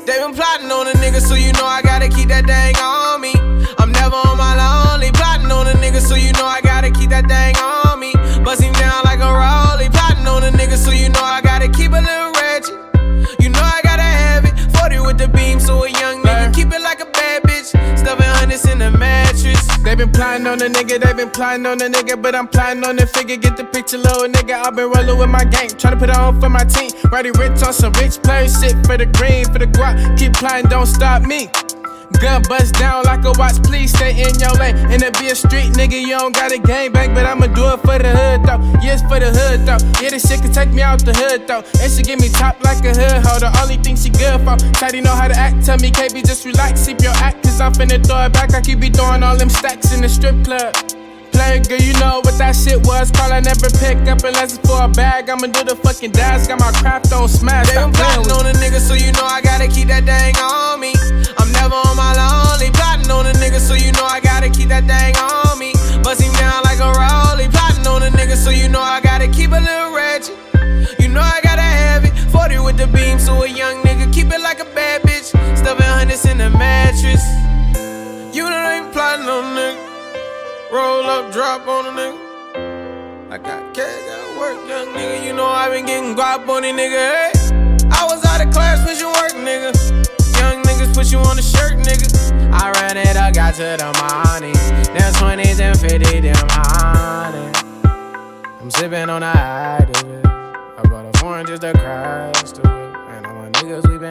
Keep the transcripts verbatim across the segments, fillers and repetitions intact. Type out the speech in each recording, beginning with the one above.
They been plotting on a nigga, so you know I gotta keep that thing on me. I'm never on my lonely. Plotting on a nigga, so you know I gotta keep that thing on me. Bust him down like a rollie. Plotting on a nigga, so you know I gotta keep a little ratchet. You know I gotta have it. forty with the beam, so a young nigga keep it like a bad bitch. Stuffing hundreds in the mattress. They been plotting on the nigga, they been plotting on the nigga, but I'm plotting on the figure. Get the picture, little nigga. I've been rolling with my gang, tryna put it on for my team. Riding rich on some rich players, shit for the green, for the guap. Keep plotting, don't stop me. Gun bust down like a watch, please stay in your lane. And it be a street nigga, you don't got a gang bang, but I'ma do it for the hood though. Yes, for the hood though. Yeah, this shit can take me out the hood though. And she give me top like a hood hoe, the only thing she good for. Shawty know how to act, tell me K B just relax, keep your act, cause I'm finna throw it back. I keep be throwing all them stacks in the strip club. Play girl, you know what that shit was. Call I never pick up unless it's for a bag. I'ma do the fucking dash, got my craft on smash. They been plotting on a nigga, so you know I gotta keep that thing on me. I'm never on my lonely. Plotting on a nigga, so you know I gotta keep that thing on me. Bust him down like a rollie. Plotting on a nigga, so you know I gotta keep a little ratchet. You know I gotta have it. forty with the beam, so a young nigga keep it like a bad bitch. Stuffing hundreds in the mattress. You know they ain't plotting on a nigga. Roll up, drop on a nigga. I got cash, got work, young nigga. You know I been getting guap on it, nigga. Hey, I was out of class, pushing work, nigga. Young niggas put you on the shirt, nigga. I ran it up, got to the money. Them twenties and fifties, them honey. I'm sipping on the activist. I bought a foreign just to crash to it. And all my niggas, we been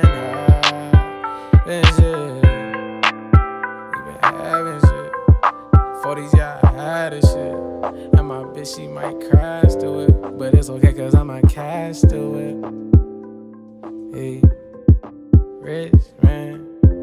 having shit. We been having shit. forties, yeah, I had a shit. And my bitch, she might crash to it. But it's okay, cause I'm a cash to it. Hey, rich man.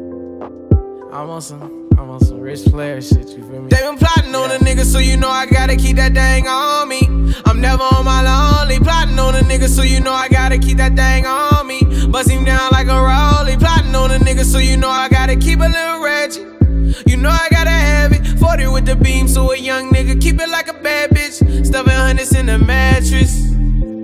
I'm on some, I'm on some rich player shit, you feel me? They been plotting yeah. on a nigga, so you know I gotta keep that thing on me. I'm never on my lonely. Plotting on a nigga, so you know I gotta keep that thing on me. Bust him down like a rollie. Plotting on a nigga, so you know I gotta keep a little ratchet. You know I gotta have it. forty with the beam, so a young nigga keep it like a bad bitch. Stuffing hundreds in the mattress.